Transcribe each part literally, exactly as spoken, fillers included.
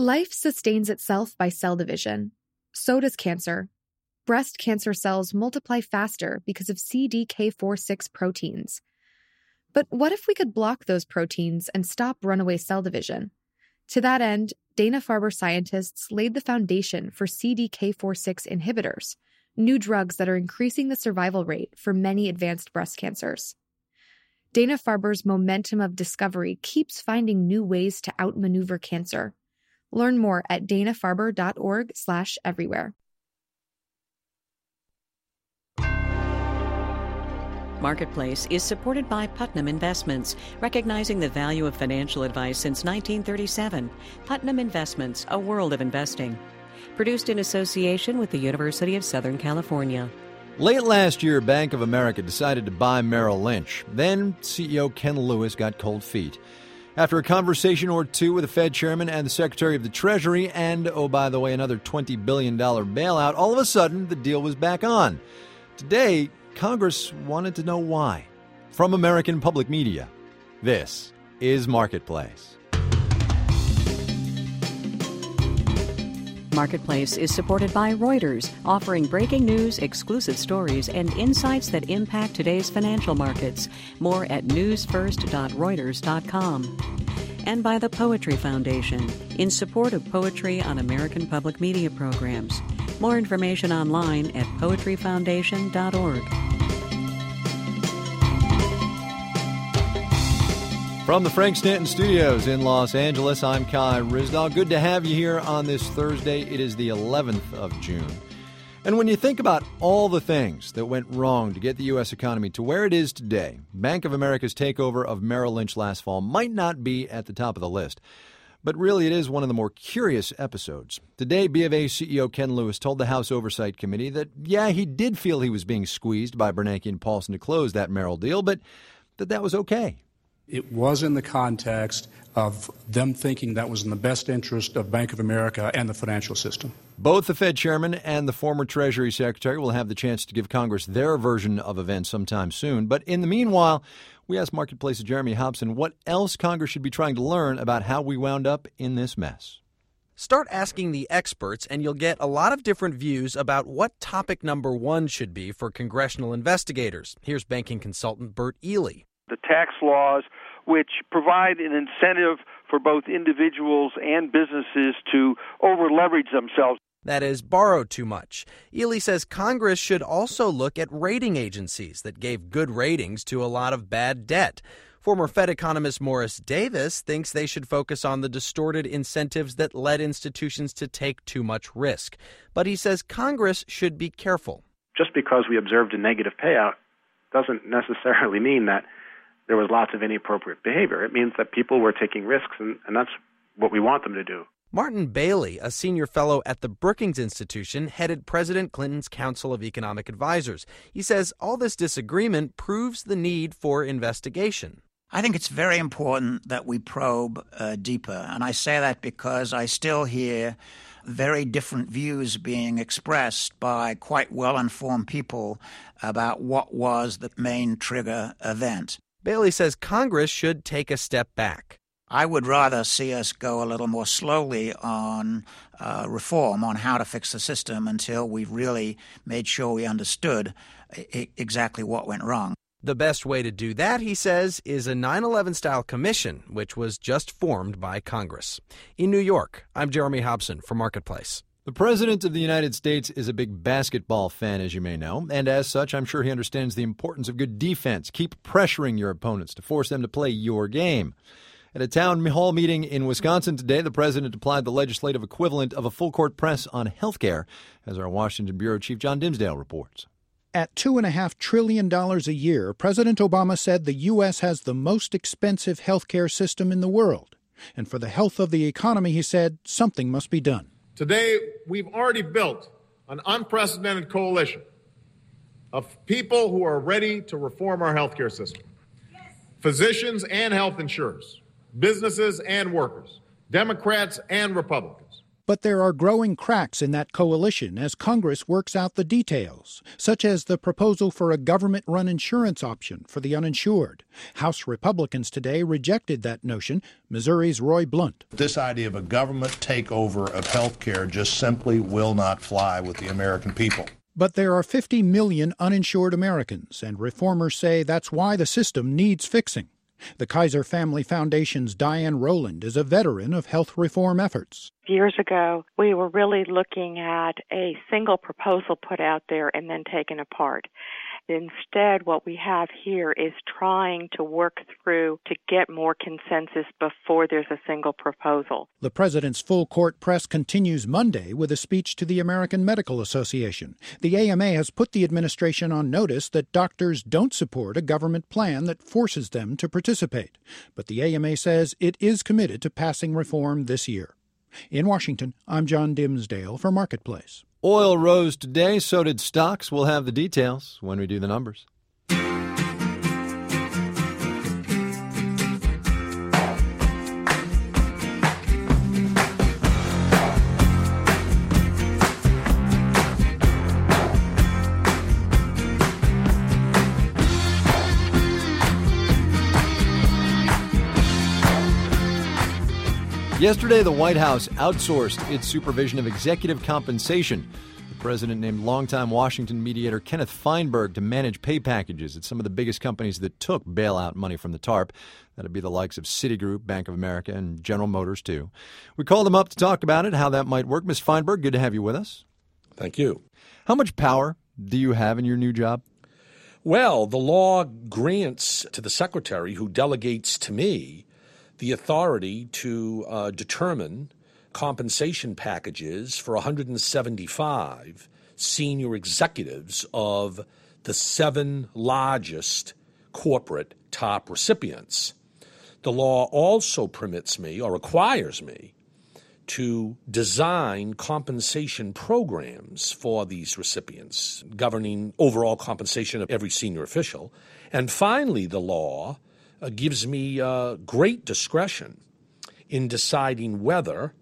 Life sustains itself by cell division. So does cancer. Breast cancer cells multiply faster because of C D K four six proteins. But what if we could block those proteins and stop runaway cell division? To that end, Dana-Farber scientists laid the foundation for C D K four six inhibitors, new drugs that are increasing the survival rate for many advanced breast cancers. Dana-Farber's momentum of discovery keeps finding new ways to outmaneuver cancer. Learn more at dana-farber.org slash everywhere. Marketplace is supported by Putnam Investments, recognizing the value of financial advice since nineteen thirty-seven. Putnam Investments, a world of investing. Produced in association with the University of Southern California. Late last year, Bank of America decided to buy Merrill Lynch. Then C E O Ken Lewis got cold feet. After a conversation or two with the Fed chairman and the Secretary of the Treasury and, oh, by the way, another twenty billion dollars bailout, all of a sudden the deal was back on. Today, Congress wanted to know why. From American Public Media, this is Marketplace. Marketplace is supported by Reuters, offering breaking news, exclusive stories, and insights that impact today's financial markets. More at news first dot reuters dot com. And by the Poetry Foundation, in support of poetry on American Public Media programs. More information online at poetry foundation dot org. From the Frank Stanton Studios in Los Angeles, I'm Kai Ryssdal. Good to have you here on this Thursday. It is the eleventh of June. And when you think about all the things that went wrong to get the U S economy to where it is today, Bank of America's takeover of Merrill Lynch last fall might not be at the top of the list. But really, it is one of the more curious episodes. Today, B of A C E O Ken Lewis told the House Oversight Committee that, yeah, he did feel he was being squeezed by Bernanke and Paulson to close that Merrill deal, but that that was okay. It was in the context of them thinking that was in the best interest of Bank of America and the financial system. Both the Fed chairman and the former Treasury Secretary will have the chance to give Congress their version of events sometime soon. But in the meanwhile, we asked Marketplace's Jeremy Hobson what else Congress should be trying to learn about how we wound up in this mess. Start asking the experts, and you'll get a lot of different views about what topic number one should be for congressional investigators. Here's banking consultant Bert Ely. The tax laws, which provide an incentive for both individuals and businesses to over-leverage themselves. That is, borrow too much. Ely says Congress should also look at rating agencies that gave good ratings to a lot of bad debt. Former Fed economist Morris Davis thinks they should focus on the distorted incentives that led institutions to take too much risk. But he says Congress should be careful. Just because we observed a negative payout doesn't necessarily mean that there was lots of inappropriate behavior. It means that people were taking risks, and, and that's what we want them to do. Martin Bailey, a senior fellow at the Brookings Institution, headed President Clinton's Council of Economic Advisors. He says all this disagreement proves the need for investigation. I think it's very important that we probe uh, deeper, and I say that because I still hear very different views being expressed by quite well-informed people about what was the main trigger event. Bailey says Congress should take a step back. I would rather see us go a little more slowly on uh, reform, on how to fix the system until we've really made sure we understood I- exactly what went wrong. The best way to do that, he says, is a nine eleven-style commission, which was just formed by Congress. In New York, I'm Jeremy Hobson for Marketplace. The President of the United States is a big basketball fan, as you may know, and as such, I'm sure he understands the importance of good defense. Keep pressuring your opponents to force them to play your game. At a town hall meeting in Wisconsin today, the President applied the legislative equivalent of a full-court press on health care, as our Washington Bureau Chief John Dimsdale reports. At two point five trillion dollars a year, President Obama said the U S has the most expensive health care system in the world. And for the health of the economy, he said, something must be done. Today, we've already built an unprecedented coalition of people who are ready to reform our healthcare system. Yes. Physicians and health insurers, businesses and workers, Democrats and Republicans. But there are growing cracks in that coalition as Congress works out the details, such as the proposal for a government-run insurance option for the uninsured. House Republicans today rejected that notion. Missouri's Roy Blunt. This idea of a government takeover of health care just simply will not fly with the American people. But there are fifty million uninsured Americans, and reformers say that's why the system needs fixing. The Kaiser Family Foundation's Diane Rowland is a veteran of health reform efforts. Years ago, we were really looking at a single proposal put out there and then taken apart. Instead, what we have here is trying to work through to get more consensus before there's a single proposal. The president's full court press continues Monday with a speech to the American Medical Association. The A M A has put the administration on notice that doctors don't support a government plan that forces them to participate. But the A M A says it is committed to passing reform this year. In Washington, I'm John Dimsdale for Marketplace. Oil rose today, so did stocks. We'll have the details when we do the numbers. Yesterday, the White House outsourced its supervision of executive compensation. The president named longtime Washington mediator Kenneth Feinberg to manage pay packages at some of the biggest companies that took bailout money from the TARP. That'd be the likes of Citigroup, Bank of America, and General Motors, too. We called him up to talk about it, how that might work. Miz Feinberg, good to have you with us. Thank you. How much power do you have in your new job? Well, the law grants to the secretary, who delegates to me, the authority to uh, determine compensation packages for one hundred seventy-five senior executives of the seven largest corporate TARP recipients. The law also permits me or requires me to design compensation programs for these recipients, governing overall compensation of every senior official. And finally, the law Uh, gives me uh, great discretion in deciding whether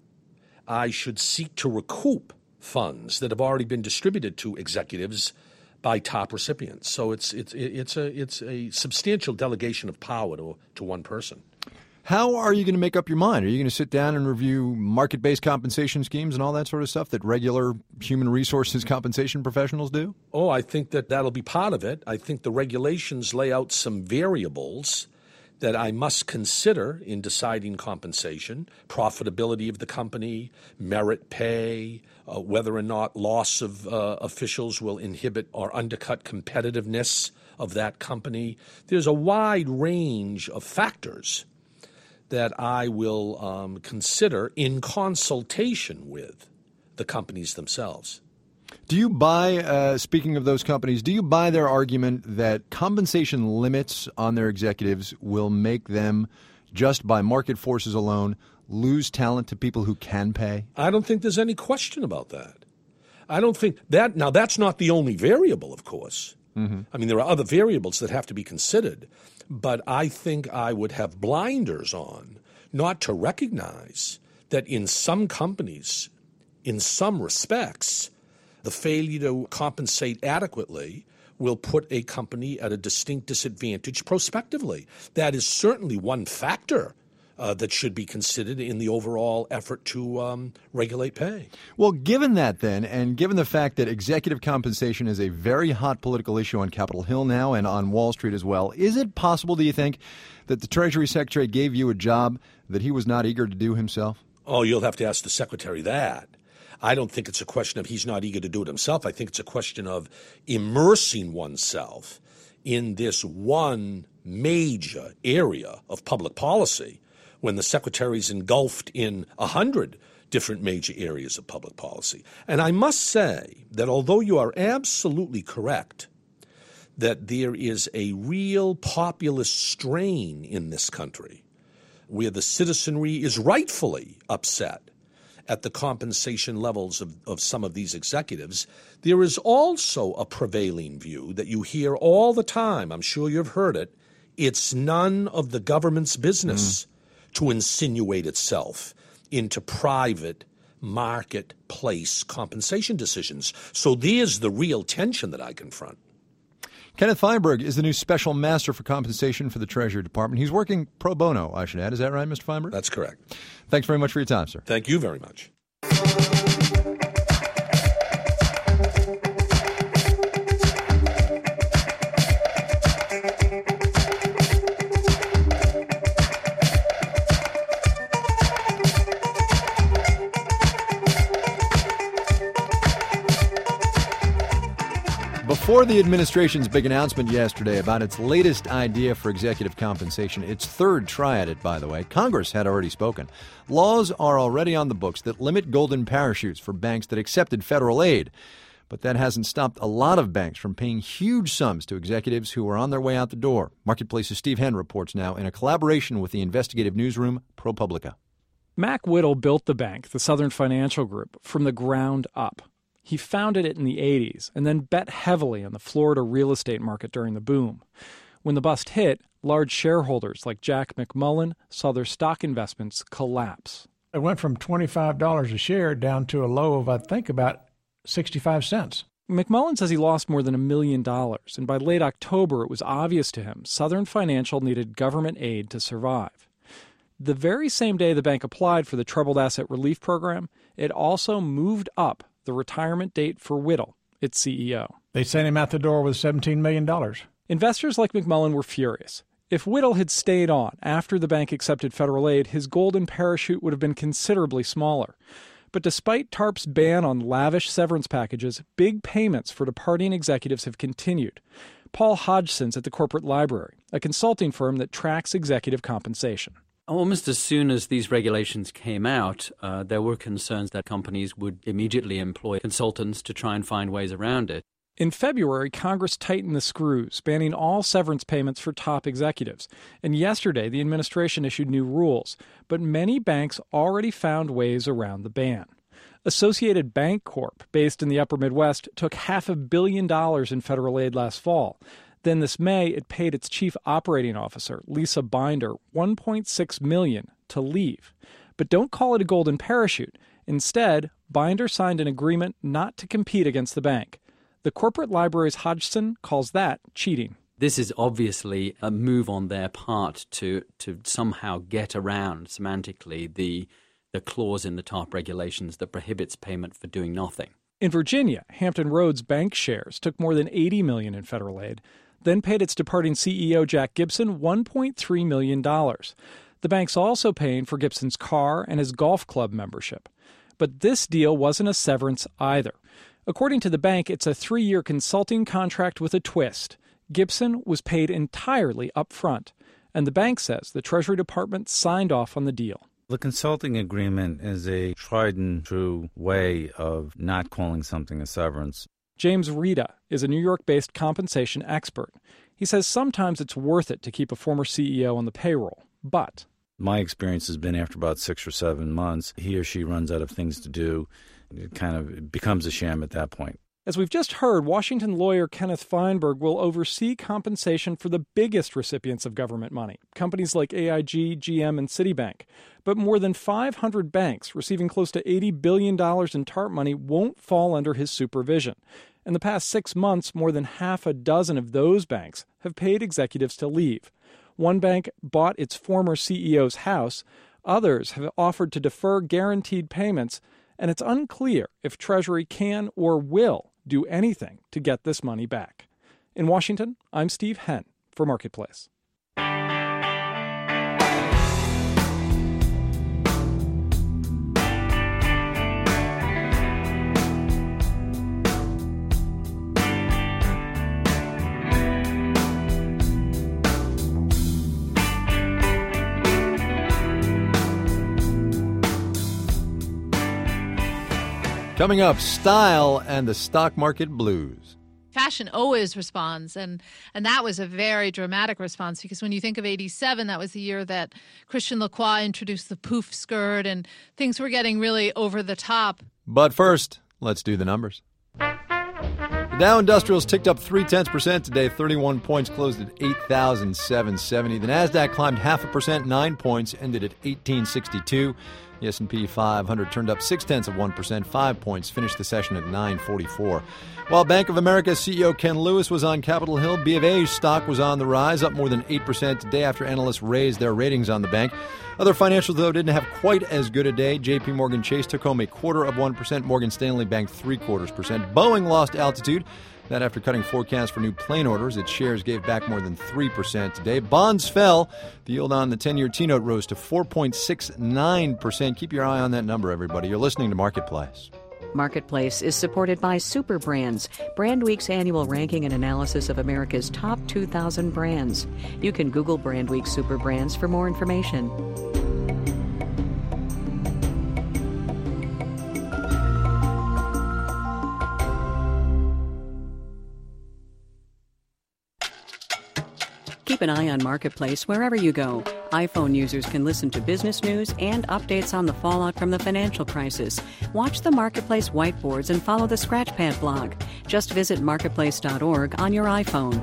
I should seek to recoup funds that have already been distributed to executives by TARP recipients. So it's it's it's a it's a substantial delegation of power to to one person. How are you going to make up your mind? Are you going to sit down and review market-based compensation schemes and all that sort of stuff that regular human resources compensation professionals do? Oh, I think that that'll be part of it. I think the regulations lay out some variables that I must consider in deciding compensation: profitability of the company, merit pay, uh, whether or not loss of uh, officials will inhibit or undercut competitiveness of that company. There's a wide range of factors that I will um, consider in consultation with the companies themselves. Do you buy, uh, speaking of those companies, do you buy their argument that compensation limits on their executives will make them, just by market forces alone, lose talent to people who can pay? I don't think there's any question about that. I don't think that. Now, that's not the only variable, of course. Mm-hmm. I mean, there are other variables that have to be considered. But I think I would have blinders on not to recognize that in some companies, in some respects, the failure to compensate adequately will put a company at a distinct disadvantage prospectively. That is certainly one factor uh, that should be considered in the overall effort to um, regulate pay. Well, given that then, and given the fact that executive compensation is a very hot political issue on Capitol Hill now and on Wall Street as well, is it possible, do you think, that the Treasury Secretary gave you a job that he was not eager to do himself? Oh, you'll have to ask the Secretary that. I don't think it's a question of he's not eager to do it himself. I think it's a question of immersing oneself in this one major area of public policy when the Secretary's engulfed in a hundred different major areas of public policy. And I must say that although you are absolutely correct that there is a real populist strain in this country where the citizenry is rightfully upset at the compensation levels of, of some of these executives, there is also a prevailing view that you hear all the time. I'm sure you've heard it. It's none of the government's business mm. to insinuate itself into private marketplace compensation decisions. So there's the real tension that I confront. Kenneth Feinberg is the new special master for compensation for the Treasury Department. He's working pro bono, I should add. Is that right, Mister Feinberg? That's correct. Thanks very much for your time, sir. Thank you very much. Before the administration's big announcement yesterday about its latest idea for executive compensation, its third try at it, by the way, Congress had already spoken. Laws are already on the books that limit golden parachutes for banks that accepted federal aid. But that hasn't stopped a lot of banks from paying huge sums to executives who are on their way out the door. Marketplace's Steve Henn reports now in a collaboration with the investigative newsroom ProPublica. Mac Whittle built the bank, the Southern Financial Group, from the ground up. He founded it in the eighties and then bet heavily on the Florida real estate market during the boom. When the bust hit, large shareholders like Jack McMullen saw their stock investments collapse. It went from twenty-five dollars a share down to a low of, I think, about sixty-five cents. McMullen says he lost more than a million dollars, and by late October it was obvious to him Southern Financial needed government aid to survive. The very same day the bank applied for the Troubled Asset Relief Program, it also moved up the retirement date for Whittle, its C E O. They sent him out the door with seventeen million dollars. Investors like McMullen were furious. If Whittle had stayed on after the bank accepted federal aid, his golden parachute would have been considerably smaller. But despite TARP's ban on lavish severance packages, big payments for departing executives have continued. Paul Hodgson's at the Corporate Library, a consulting firm that tracks executive compensation. Almost as soon as these regulations came out, uh, there were concerns that companies would immediately employ consultants to try and find ways around it. In February, Congress tightened the screws, banning all severance payments for top executives. And yesterday, the administration issued new rules. But many banks already found ways around the ban. Associated Bank Corp, based in the upper Midwest, took half a billion dollars in federal aid last fall. Then this May, it paid its chief operating officer, Lisa Binder, one point six million dollars to leave. But don't call it a golden parachute. Instead, Binder signed an agreement not to compete against the bank. The Corporate Library's Hodgson calls that cheating. This is obviously a move on their part to to somehow get around semantically the the clause in the TARP regulations that prohibits payment for doing nothing. In Virginia, Hampton Roads Bank shares took more than eighty million dollars in federal aid, then paid its departing C E O Jack Gibson one point three million dollars. The bank's also paying for Gibson's car and his golf club membership. But this deal wasn't a severance either. According to the bank, it's a three-year consulting contract with a twist. Gibson was paid entirely up front, and the bank says the Treasury Department signed off on the deal. The consulting agreement is a tried and true way of not calling something a severance. James Rita is a New York-based compensation expert. He says sometimes it's worth it to keep a former C E O on the payroll, but my experience has been after about six or seven months, he or she runs out of things to do. It kind of becomes a sham at that point. As we've just heard, Washington lawyer Kenneth Feinberg will oversee compensation for the biggest recipients of government money, companies like A I G, G M, and Citibank. But more than five hundred banks receiving close to eighty billion dollars in TARP money won't fall under his supervision. In the past six months, more than half a dozen of those banks have paid executives to leave. One bank bought its former C E O's house. Others have offered to defer guaranteed payments, and it's unclear if Treasury can or will do anything to get this money back. In Washington, I'm Steve Henn for Marketplace. Coming up, style and the stock market blues. Fashion always responds, and and that was a very dramatic response, because when you think of eighty-seven, that was the year that Christian Lacroix introduced the poof skirt, and things were getting really over the top. But first, let's do the numbers. The Dow Industrials ticked up three-tenths percent today, thirty-one points, closed at eight thousand seven hundred seventy. The Nasdaq climbed half a percent, nine points, ended at eighteen sixty-two. The S and P five hundred turned up six-tenths of one percent, five points, finished the session at nine forty-four. While Bank of America C E O Ken Lewis was on Capitol Hill, B of A's stock was on the rise, up more than eight percent today after analysts raised their ratings on the bank. Other financials, though, didn't have quite as good a day. J P Morgan Chase took home a quarter of one percent. Morgan Stanley banked three-quarters percent. Boeing lost altitude. That after cutting forecasts for new plane orders, its shares gave back more than three percent today. Bonds fell. The yield on the ten-year T-note rose to four point six nine percent. Keep your eye on that number, everybody. You're listening to Marketplace. Marketplace is supported by Super Brands, Brandweek's annual ranking and analysis of America's top two thousand brands. You can Google Brandweek Super Brands for more information. Keep an eye on Marketplace wherever you go. iPhone users can listen to business news and updates on the fallout from the financial crisis. Watch the Marketplace whiteboards and follow the Scratchpad blog. Just visit marketplace dot org on your iPhone.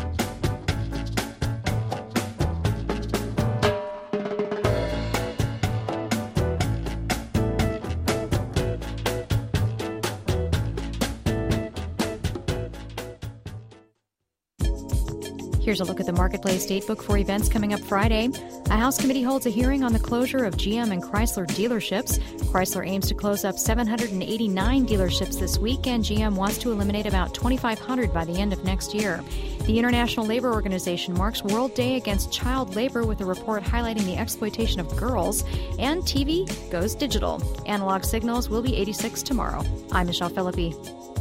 Here's a look at the Marketplace datebook for events coming up Friday. A House committee holds a hearing on the closure of G M and Chrysler dealerships. Chrysler aims to close up seven hundred eighty-nine dealerships this week, and G M wants to eliminate about twenty-five hundred by the end of next year. The International Labor Organization marks World Day Against Child Labor with a report highlighting the exploitation of girls. And T V goes digital. Analog signals will be eighty-six tomorrow. I'm Michelle Philippi.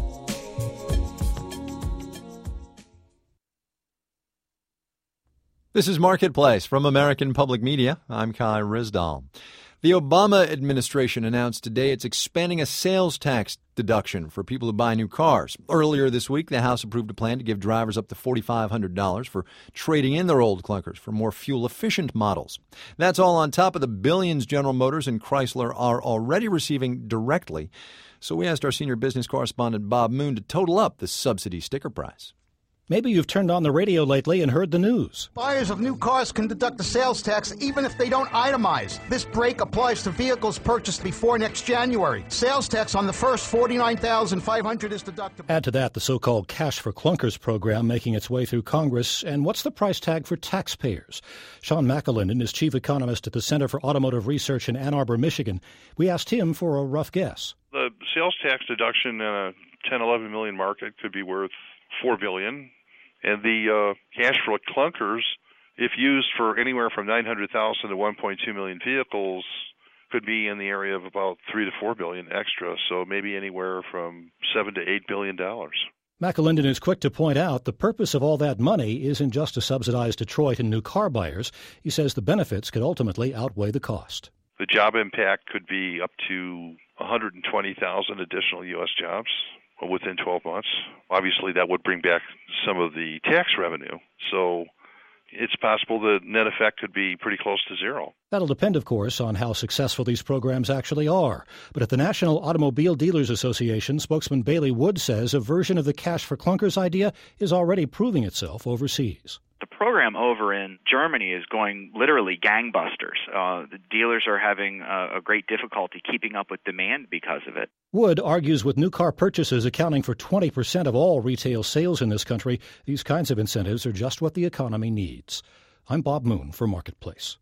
This is Marketplace from American Public Media. I'm Kai Ryssdal. The Obama administration announced today it's expanding a sales tax deduction for people who buy new cars. Earlier this week, the House approved a plan to give drivers up to four thousand five hundred dollars for trading in their old clunkers for more fuel-efficient models. That's all on top of the billions General Motors and Chrysler are already receiving directly. So we asked our senior business correspondent Bob Moon to total up the subsidy sticker price. Maybe you've turned on the radio lately and heard the news. Buyers of new cars can deduct the sales tax even if they don't itemize. This break applies to vehicles purchased before next January. Sales tax on the first forty-nine thousand five hundred dollars is deductible. Add to that the so-called Cash for Clunkers program making its way through Congress. And what's the price tag for taxpayers? Sean McAlinden is chief economist at the Center for Automotive Research in Ann Arbor, Michigan. We asked him for a rough guess. The sales tax deduction in a ten, eleven million market could be worth four billion dollars. And the uh, cash for clunkers, if used for anywhere from nine hundred thousand to one point two million vehicles, could be in the area of about three to four billion extra. So maybe anywhere from seven to eight billion dollars. McAlinden is quick to point out the purpose of all that money isn't just to subsidize Detroit and new car buyers. He says the benefits could ultimately outweigh the cost. The job impact could be up to one hundred twenty thousand additional U S jobs within twelve months. Obviously, that would bring back some of the tax revenue. So it's possible the net effect could be pretty close to zero. That'll depend, of course, on how successful these programs actually are. But at the National Automobile Dealers Association, spokesman Bailey Wood says a version of the Cash for Clunkers idea is already proving itself overseas. The program over in Germany is going literally gangbusters. Uh, the dealers are having uh, a great difficulty keeping up with demand because of it. Wood argues with new car purchases accounting for twenty percent of all retail sales in this country, these kinds of incentives are just what the economy needs. I'm Bob Moon for Marketplace.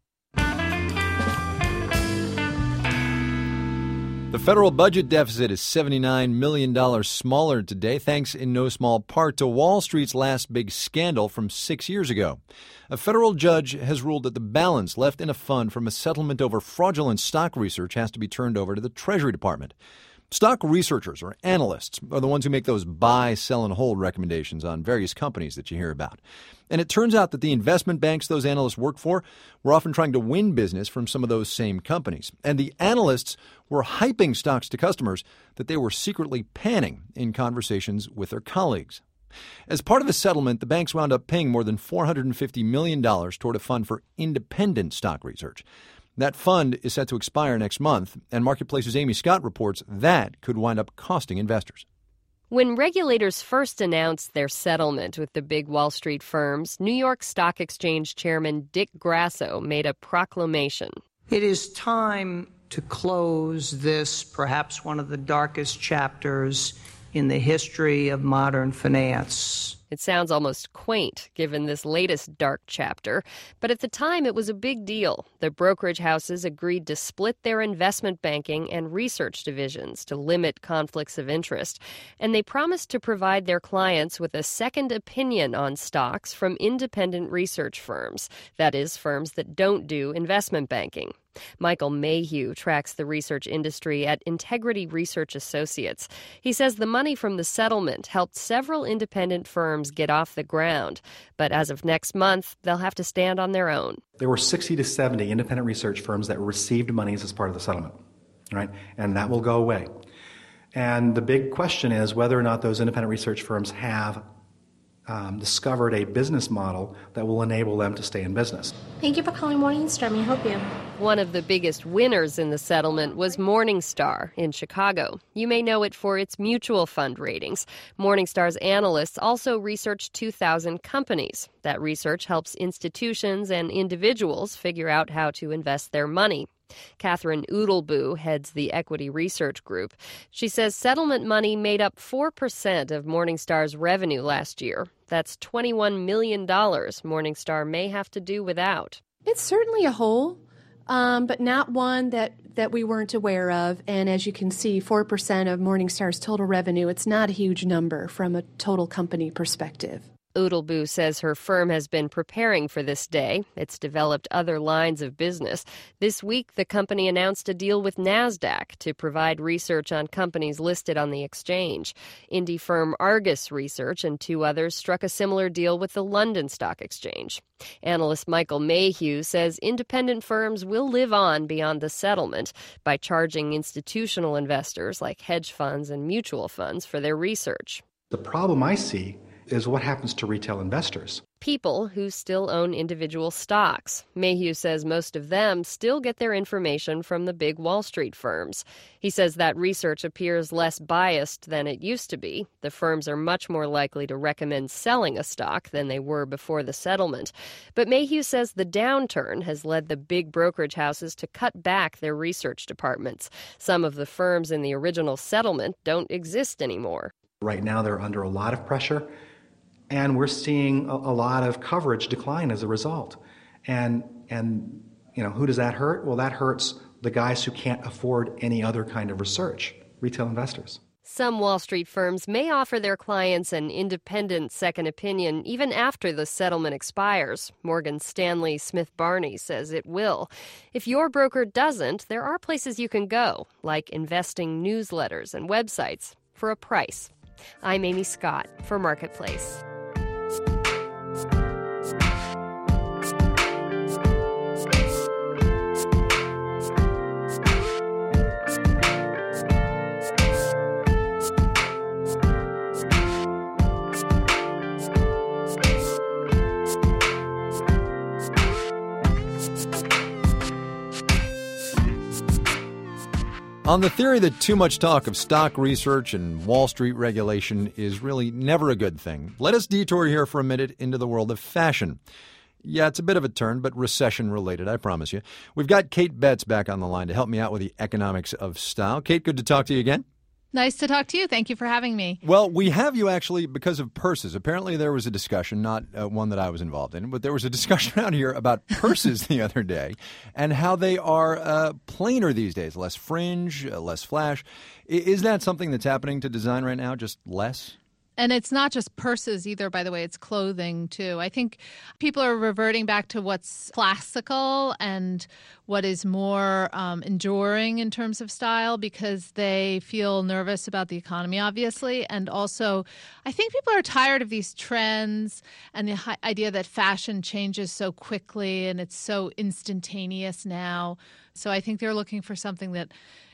The federal budget deficit is seventy-nine million dollars smaller today, thanks in no small part to Wall Street's last big scandal from six years ago. A federal judge has ruled that the balance left in a fund from a settlement over fraudulent stock research has to be turned over to the Treasury Department. Stock researchers or analysts are the ones who make those buy, sell, and hold recommendations on various companies that you hear about. And it turns out that the investment banks those analysts work for were often trying to win business from some of those same companies. And the analysts were hyping stocks to customers that they were secretly panning in conversations with their colleagues. As part of the settlement, the banks wound up paying more than four hundred fifty million dollars toward a fund for independent stock research. That fund is set to expire next month, and Marketplace's Amy Scott reports that could wind up costing investors. When regulators first announced their settlement with the big Wall Street firms, New York Stock Exchange Chairman Dick Grasso made a proclamation. It is time to close this, perhaps one of the darkest chapters in the history of modern finance. It sounds almost quaint, given this latest dark chapter, but at the time it was a big deal. The brokerage houses agreed to split their investment banking and research divisions to limit conflicts of interest, and they promised to provide their clients with a second opinion on stocks from independent research firms, that is, firms that don't do investment banking. Michael Mayhew tracks the research industry at Integrity Research Associates. He says the money from the settlement helped several independent firms get off the ground. But as of next month, they'll have to stand on their own. There were sixty to seventy independent research firms that received monies as part of the settlement, right? And that will go away. And the big question is whether or not those independent research firms have Um, discovered a business model that will enable them to stay in business. Thank you for calling Morningstar. May I help you? One of the biggest winners in the settlement was Morningstar in Chicago. You may know it for its mutual fund ratings. Morningstar's analysts also researched two thousand companies. That research helps institutions and individuals figure out how to invest their money. Catherine Oodleboo heads the equity research group. She says settlement money made up four percent of Morningstar's revenue last year. That's twenty-one million dollars Morningstar may have to do without. It's certainly a hole, um, but not one that, that we weren't aware of. And as you can see, four percent of Morningstar's total revenue, it's not a huge number from a total company perspective. Oodleboo says her firm has been preparing for this day. It's developed other lines of business. This week, the company announced a deal with NASDAQ to provide research on companies listed on the exchange. Indie firm Argus Research and two others struck a similar deal with the London Stock Exchange. Analyst Michael Mayhew says independent firms will live on beyond the settlement by charging institutional investors like hedge funds and mutual funds for their research. The problem I see is what happens to retail investors. People who still own individual stocks. Mayhew says most of them still get their information from the big Wall Street firms. He says that research appears less biased than it used to be. The firms are much more likely to recommend selling a stock than they were before the settlement. But Mayhew says the downturn has led the big brokerage houses to cut back their research departments. Some of the firms in the original settlement don't exist anymore. Right now they're under a lot of pressure. And we're seeing a, a lot of coverage decline as a result. And, and, you know, who does that hurt? Well, that hurts the guys who can't afford any other kind of research, retail investors. Some Wall Street firms may offer their clients an independent second opinion even after the settlement expires. Morgan Stanley Smith Barney says it will. If your broker doesn't, there are places you can go, like investing newsletters and websites, for a price. I'm Amy Scott for Marketplace. On the theory that too much talk of stock research and Wall Street regulation is really never a good thing, let us detour here for a minute into the world of fashion. Yeah, it's a bit of a turn, but recession-related, I promise you. We've got Kate Betts back on the line to help me out with the economics of style. Kate, good to talk to you again. Nice to talk to you. Thank you for having me. Well, we have you actually because of purses. Apparently there was a discussion, not uh, one that I was involved in, but there was a discussion around here about purses the other day and how they are uh, plainer these days, less fringe, uh, less flash. I- is that something that's happening to design right now, just less? And it's not just purses either, by the way. It's clothing, too. I think people are reverting back to what's classical and what is more um, enduring in terms of style because they feel nervous about the economy, obviously. And also, I think people are tired of these trends and the hi- idea that fashion changes so quickly and it's so instantaneous now. So I think they're looking for something that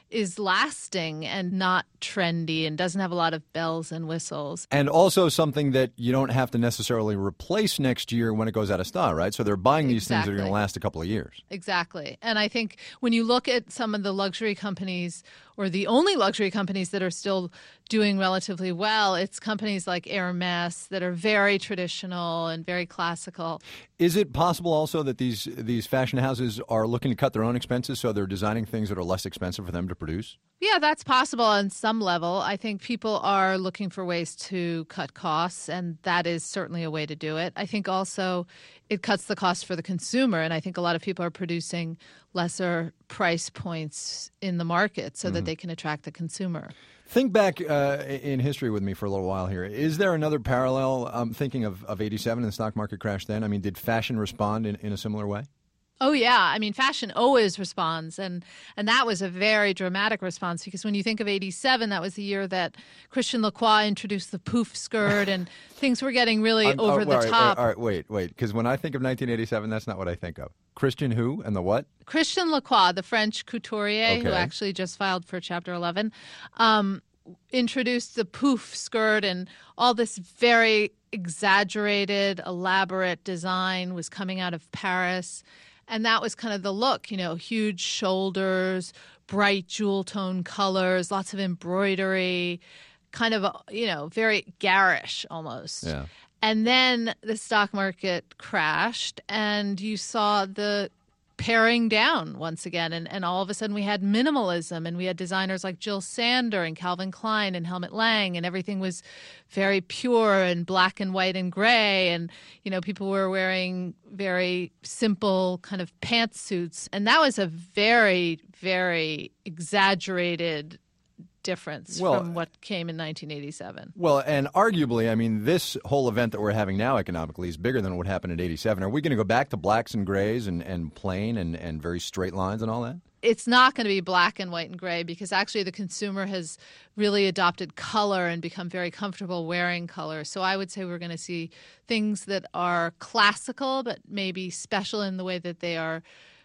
is lasting and not trendy and doesn't have a lot of bells and whistles. And also something that you don't have to necessarily replace next year when it goes out of style, right? So they're buying these Exactly. things that are going to last a couple of years. Exactly. And I think when you look at some of the luxury companies, or the only luxury companies that are still doing relatively well, it's companies like Hermes that are very traditional and very classical. Is it possible also that these these fashion houses are looking to cut their own expenses, so they're designing things that are less expensive for them to produce? Yeah, that's possible on some level. I think people are looking for ways to cut costs, and that is certainly a way to do it. I think also it cuts the cost for the consumer, and I think a lot of people are producing lesser price points in the market so mm-hmm. that they can attract the consumer. Think back uh, in history with me for a little while here. Is there another parallel? I'm thinking of, of eighty-seven and the stock market crash then. I mean, did fashion respond in, in a similar way? Oh, yeah. I mean, fashion always responds. And, and that was a very dramatic response because when you think of eighty-seven, that was the year that Christian Lacroix introduced the poof skirt and things were getting really I'm, over oh, the all right, top. All right, wait, wait. Because when I think of nineteen eighty-seven, that's not what I think of. Christian who and the what? Christian Lacroix, the French couturier Okay. who actually just filed for Chapter eleven, um, introduced the poof skirt, and all this very exaggerated, elaborate design was coming out of Paris. And that was kind of the look, you know, huge shoulders, bright jewel tone colors, lots of embroidery, kind of, you know, very garish almost. Yeah. And then the stock market crashed and you saw the paring down once again. And, and all of a sudden we had minimalism, and we had designers like Jill Sander and Calvin Klein and Helmut Lang, and everything was very pure and black and white and gray. And, you know, people were wearing very simple kind of pantsuits. And that was a very, very exaggerated difference Well, from what came in nineteen eighty-seven. Well, and arguably, I mean, this whole event that we're having now economically is bigger than what happened in eighty-seven. Are we going to go back to blacks and grays and, and plain and, and very straight lines and all that? It's not going to be black and white and gray because actually the consumer has really adopted color and become very comfortable wearing color. So I would say we're going to see things that are classical but maybe special in the way that they are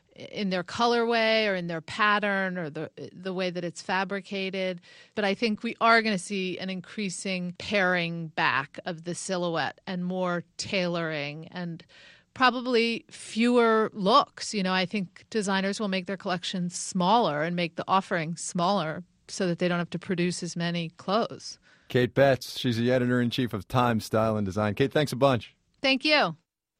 in their colorway or in their pattern or the the way that it's fabricated. But I think we are going to see an increasing paring back of the silhouette and more tailoring and probably fewer looks. You know, I think designers will make their collections smaller and make the offering smaller so that they don't have to produce as many clothes. Kate Betts, she's the editor-in-chief of Time, Style, and Design. Kate, thanks a bunch. Thank you.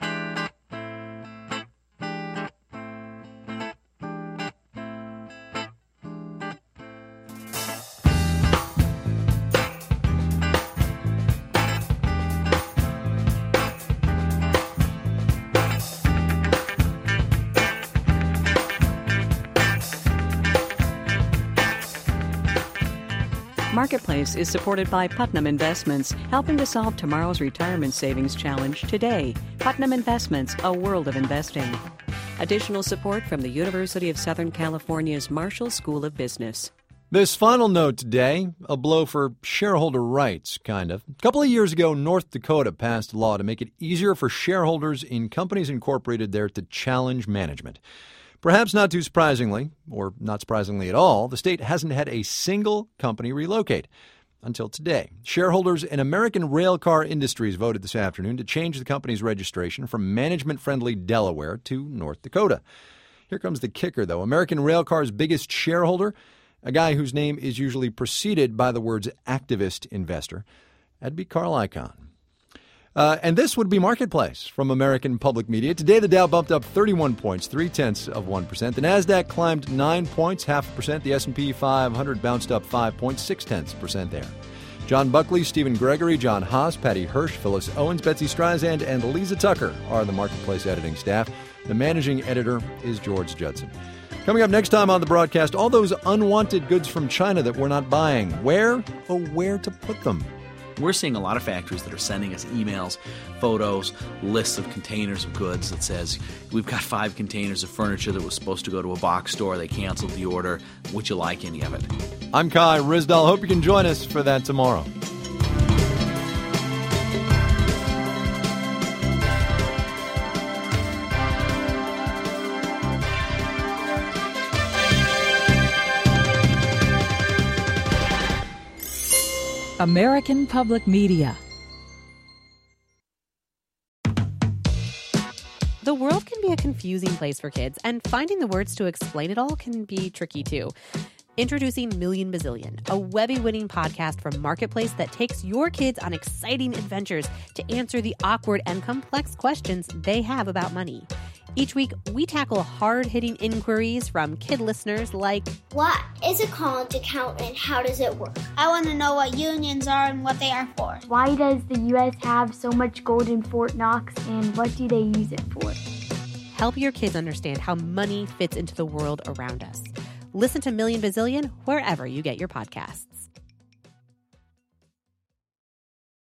Marketplace is supported by Putnam Investments, helping to solve tomorrow's retirement savings challenge today. Putnam Investments, a world of investing. Additional support from the University of Southern California's Marshall School of Business. This final note today, a blow for shareholder rights, kind of. A couple of years ago, North Dakota passed a law to make it easier for shareholders in companies incorporated there to challenge management. Perhaps not too surprisingly, or not surprisingly at all, the state hasn't had a single company relocate until today. Shareholders in American Railcar Industries voted this afternoon to change the company's registration from management-friendly Delaware to North Dakota. Here comes the kicker, though. American Railcar's biggest shareholder, a guy whose name is usually preceded by the words activist investor, that'd be Carl Icahn. Uh, and this would be Marketplace from American Public Media. Today, the Dow bumped up thirty-one points, three-tenths of one percent. The Nasdaq climbed nine points, half a percent. The S and P five hundred bounced up five points, six-tenths percent there. John Buckley, Stephen Gregory, John Haas, Patty Hirsch, Phyllis Owens, Betsy Streisand, and Lisa Tucker are the Marketplace editing staff. The managing editor is George Judson. Coming up next time on the broadcast, all those unwanted goods from China that we're not buying. Where or where to put them? We're seeing a lot of factories that are sending us emails, photos, lists of containers of goods that says, we've got five containers of furniture that was supposed to go to a box store. They canceled the order. Would you like any of it? I'm Kai Ryssdal. Hope you can join us for that tomorrow. American Public Media. The world can be a confusing place for kids, and finding the words to explain it all can be tricky too. Introducing Million Bazillion, a Webby-winning podcast from Marketplace that takes your kids on exciting adventures to answer the awkward and complex questions they have about money. Each week, we tackle hard-hitting inquiries from kid listeners like, what is a college account and how does it work? I want to know what unions are and what they are for. Why does the U S have so much gold in Fort Knox and what do they use it for? Help your kids understand how money fits into the world around us. Listen to Million Bazillion wherever you get your podcasts.